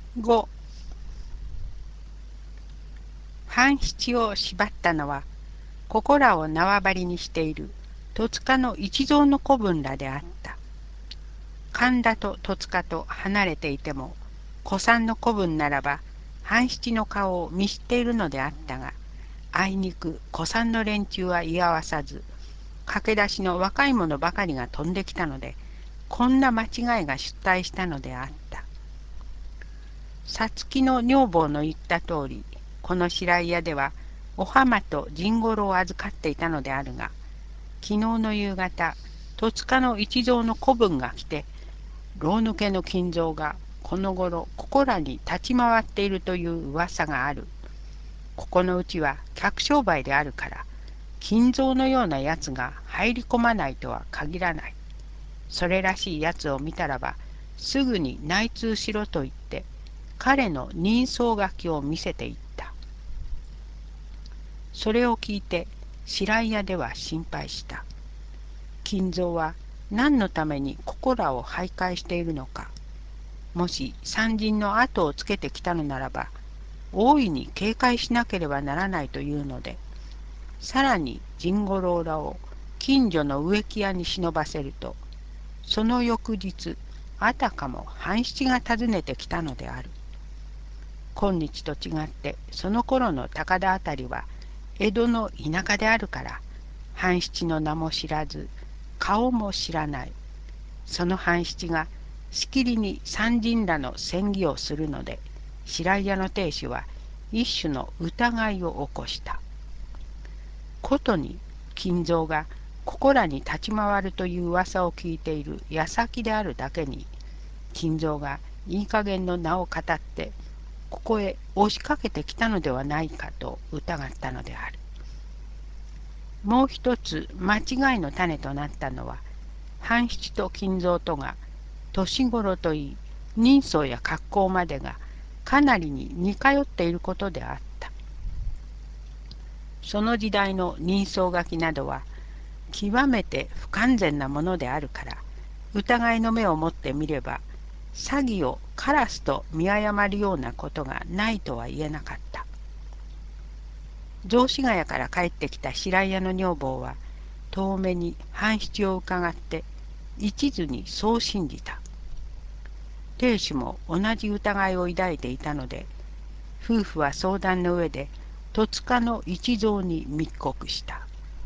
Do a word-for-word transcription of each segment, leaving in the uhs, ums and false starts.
ご、半七を縛ったのは、ここらを縄張りにしている戸塚の一蔵の子分らであった。神田と戸塚と離れていても、古参の子分ならば、半七の顔を見知っているのであったが、あいにく古参の連中は居合わさず、駆け出しの若い者ばかりが飛んできたので、こんな間違いが出退したのであった。さつきの女房の言った通り、この白井屋では、お浜と甚五郎を預かっていたのであるが、昨日の夕方、戸塚の一蔵の子分が来て、牢抜けの金蔵がこの頃ここらに立ち回っているという噂がある。ここのうちは客商売であるから、金蔵のようなやつが入り込まないとは限らない。それらしいやつを見たらば、すぐに内通しろと言って、彼の人相書きを見せていった。それを聞いて、白井屋では心配した。金蔵は何のためにここらを徘徊しているのか。もし参陣の後をつけてきたのならば、大いに警戒しなければならないというので、さらに甚五郎らを近所の植木屋に忍ばせると、その翌日、あたかも半七が訪ねてきたのである。今日と違って、その頃の高田あたりは、江戸の田舎であるから、半七の名も知らず、顔も知らない。その半七がしきりに参陣らの戦議をするので、白井屋の亭主は一種の疑いを起こした。ことに金蔵がここらに立ち回るという噂を聞いている矢先であるだけに、金蔵がいい加減の名を語ってここへ押しかけてきたのではないかと疑ったのである。もう一つ間違いの種となったのは、半七と金蔵とが年頃といい、人相や格好までがかなりに似通っていることであった。その時代の人相書きなどは極めて不完全なものであるから、疑いの目を持ってみれば、詐欺をカラスと見誤るようなことがないとは言えなかった。雑司ヶ谷から帰ってきた白井屋の女房は、遠目に半七を伺って、一途にそう信じた。亭主も同じ疑いを抱いていたので、夫婦は相談の上で、戸塚の一蔵に密告した。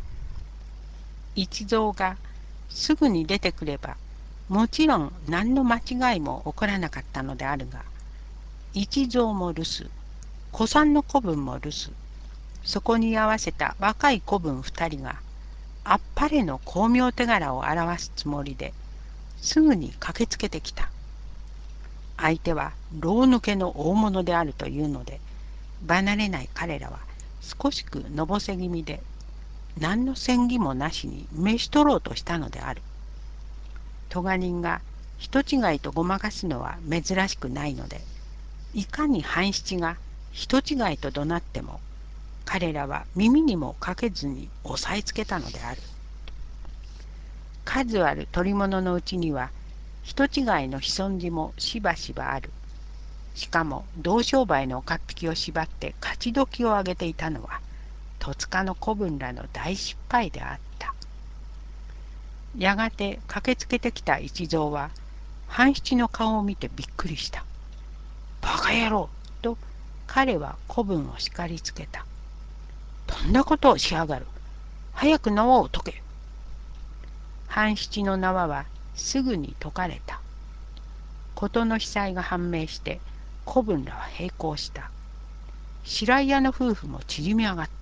一蔵がすぐに出てくれば、もちろん何の間違いも起こらなかったのであるが、一蔵も留守、古参の子分も留守、そこに居合わせた若い子分二人が、あっぱれの巧妙手柄を表すつもりで、すぐに駆けつけてきた。相手は牢抜けの大物であるというので、離れない彼らは少しくのぼせ気味で、何の戦議もなしに召し取ろうとしたのである。咎人が人違いとごまかすのは珍しくないので、いかに半七が人違いと怒鳴っても、彼らは耳にもかけずに押さえつけたのである。数ある取り物のうちには、人違いの潜んじもしばしばある。しかも同商売の岡っ引きを縛って勝ち時を上げていたのは、戸塚の子分らの大失敗であった。やがて駆けつけてきた一蔵は、半七の顔を見てびっくりした。バカ野郎と彼は子分を叱りつけた。どんなことをしやがる。早く縄を解け。半七の縄はすぐに解かれた。事の被災が判明して子分らは並行した。白井屋の夫婦も縮み上がった。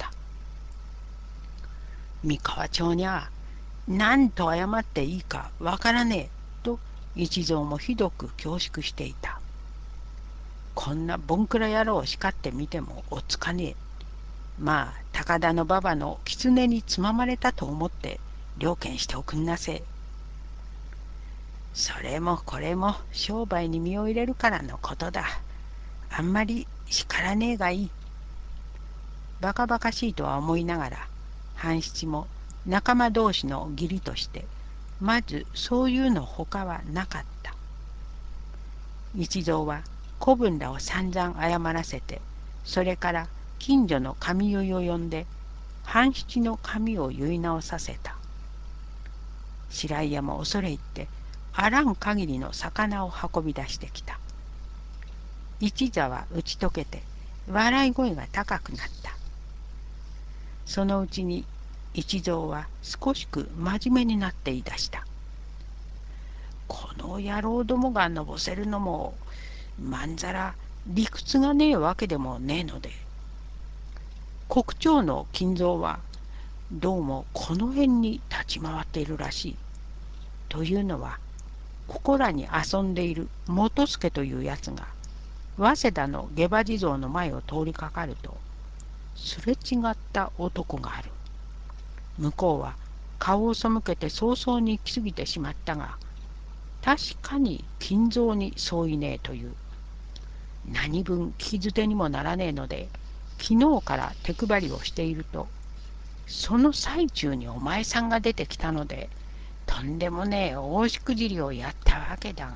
三河町にゃ何と謝っていいかわからねえと一蔵もひどく恐縮していた。こんなボンクラ野郎を叱ってみてもおっつかねえ。まあ高田の馬場の狐につままれたと思って了見しておくんなせえ。それもこれも商売に身を入れるからのことだ。あんまり叱らねえがいい。バカバカしいとは思いながら、半七も仲間同士の義理として、まずそういうのほかはなかった。一蔵は子分らを散々謝らせて、それから近所の髪結いを呼んで、半七の髪を結い直させた。白井屋も恐れ入って、あらん限りの魚を運び出してきた。一座は打ち解けて、笑い声が高くなった。そのうちに一蔵は少しく真面目になって言い出した。この野郎どもがのぼせるのも、まんざら理屈がねえわけでもねえので、国長の金蔵はどうもこの辺に立ち回っているらしい。というのは、ここらに遊んでいる元助というやつが、早稲田の下馬地蔵の前を通りかかると、すれ違った男がある。向こうは顔を背けて早々に行き過ぎてしまったが、確かに金蔵に相違ねえという。何分聞き捨てにもならねえので、昨日から手配りをしていると、その最中にお前さんが出てきたので、とんでもねえ大しくじりをやったわけだが、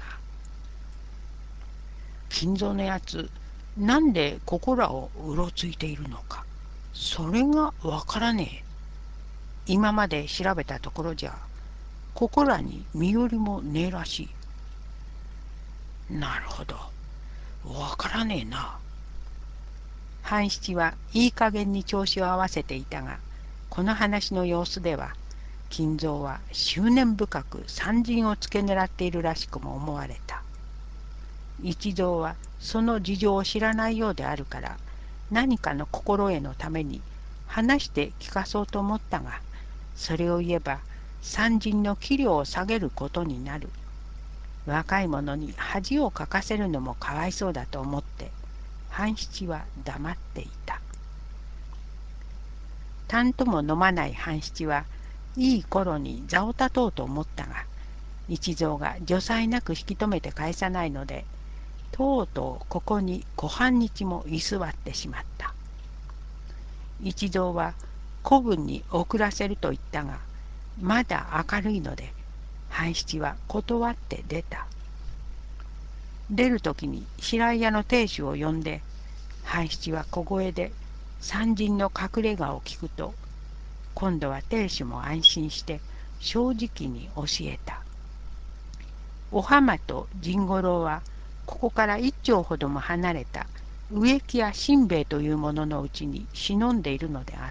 金蔵のやつ、なんでここらをうろついているのか、それがわからねえ。今まで調べたところじゃ、ここらに身寄りもねえらしい。なるほど、わからねえな。半七はいい加減に調子を合わせていたが、この話の様子では、金蔵は執念深く参陣を付け狙っているらしくも思われた。一蔵はその事情を知らないようであるから、何かの心得のために話して聞かそうと思ったが、それを言えば参陣の器量を下げることになる。若い者に恥をかかせるのもかわいそうだと思って、半七は黙っていた。たんとも飲まない半七はいい頃に座を立とうと思ったが、一蔵が助才なく引き止めて返さないので、とうとうここに小半日も居座ってしまった。一蔵は子分に送らせると言ったが、まだ明るいので、半七は断って出た。出るときに白井屋の亭主を呼んで、半七は小声で参陣の隠れ家を聞くと、今度は亭主も安心して正直に教えた。お浜と甚五郎はここから一丁ほども離れた植木屋新兵衛という者のうちに忍んでいるのであった。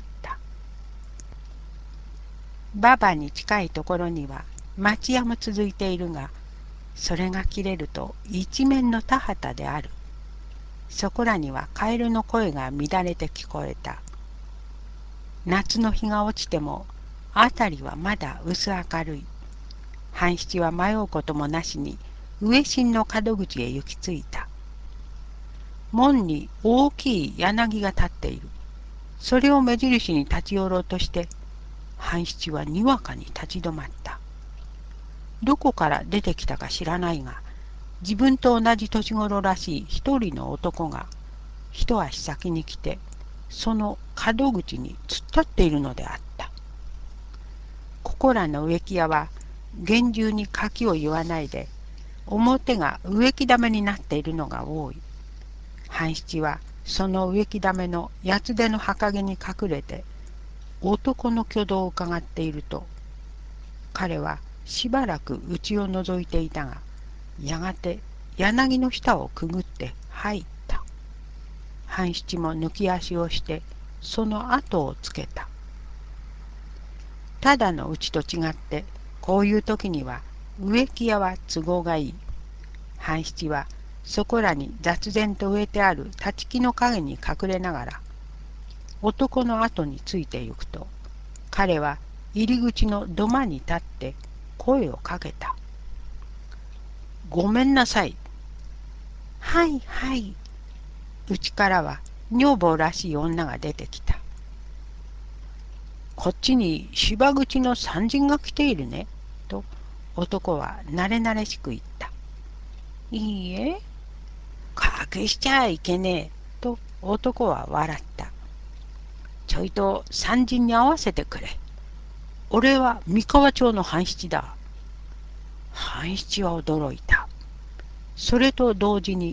馬場に近いところには町屋も続いているが、それが切れると一面の田畑である。そこらにはカエルの声が乱れて聞こえた。夏の日が落ちても辺りはまだ薄明るい。半七は迷うこともなしに上新の門口へ行き着いた。門に大きい柳が立っている。それを目印に立ち寄ろうとして、半七はにわかに立ち止まった。どこから出てきたか知らないが、自分と同じ年頃らしい一人の男が一足先に来て、その門口に突っ立っているのであった。ここらの植木屋は厳重に柿を言わないで、表が植木溜めになっているのが多い。半七はその植木溜めの八つ手の墓毛に隠れて男の挙動を伺っていると、彼はしばらく内を覗いていたが、やがて柳の下をくぐって入った。半七も抜き足をしてその後をつけた。ただのうちと違ってこういう時には植木屋は都合がいい。半七はそこらに雑然と植えてある立ち木の陰に隠れながら男の後についてゆくと、彼は入り口の土間に立って声をかけた。ごめんなさい。はいはい。うちからは女房らしい女が出てきた。こっちに芝口の参人が来ているね。と男は慣れ慣れしく言った。いいえ。隠しちゃいけねえ。と男は笑った。ちょいと参人に会わせてくれ。俺は三河町の半七だ。半七は驚いた。それと同時に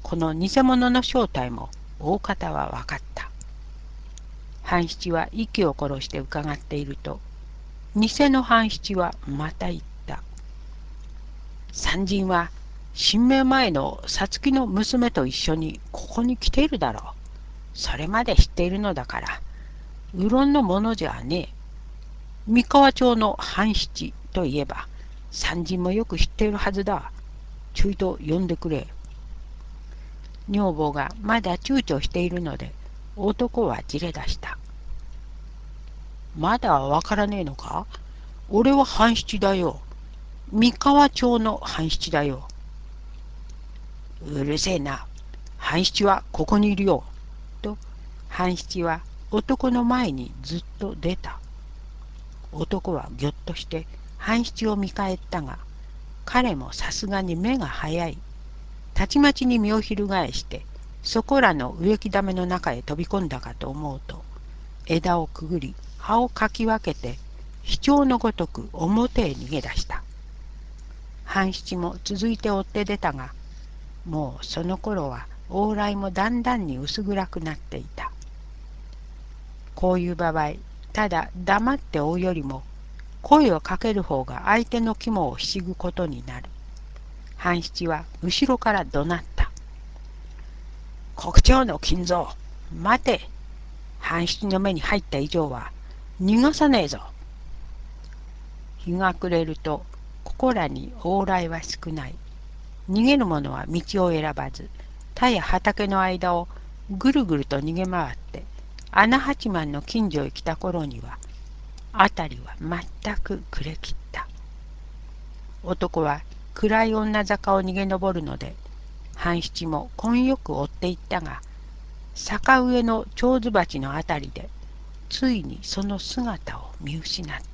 この偽物の正体も大方は分かった。半七は息を殺して伺っていると、偽の半七はまた言った。三人は神明前の皐月の娘と一緒にここに来ているだろう。それまで知っているのだから、うろんのものじゃねえ。三河町の半七といえば、三人もよく知っているはずだ。ちょいと呼んでくれ。女房がまだ躊躇しているので、男はじれ出した。まだわからねえのか？俺は半七だよ。三河町の半七だよ。うるせえな。半七はここにいるよ。と、半七は男の前にずっと出た。男はぎょっとして半七を見返ったが、彼もさすがに目が早い。たちまちに身を翻して、そこらの植木溜めの中へ飛び込んだかと思うと、枝をくぐり、葉をかき分けて、飛鳥のごとく表へ逃げ出した。半七も続いて追って出たが、もうその頃は往来もだんだんに薄暗くなっていた。こういう場合、ただ黙って追うよりも、声をかける方が相手の肝をひしぐことになる。半七は後ろから怒鳴った。国長の金蔵、待て。半七の目に入った以上は逃がさねえぞ。日が暮れると、ここらに往来は少ない。逃げる者は道を選ばず、田や畑の間をぐるぐると逃げ回って、穴八幡の近所へ来た頃には、辺りは全く暮れきった。男は暗い女坂を逃げ上るので、半七も根よく追っていったが、坂上の蝶子鉢のあたりで、ついにその姿を見失った。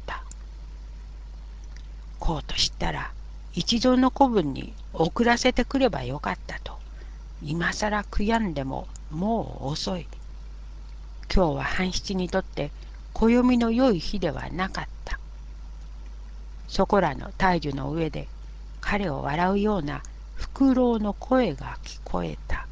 こうと知ったら、一条の子分に送らせてくればよかったと、今さら悔やんでももう遅い。今日は半七にとって暦の良い日ではなかった。そこらの大樹の上で彼を笑うようなフクロウの声が聞こえた。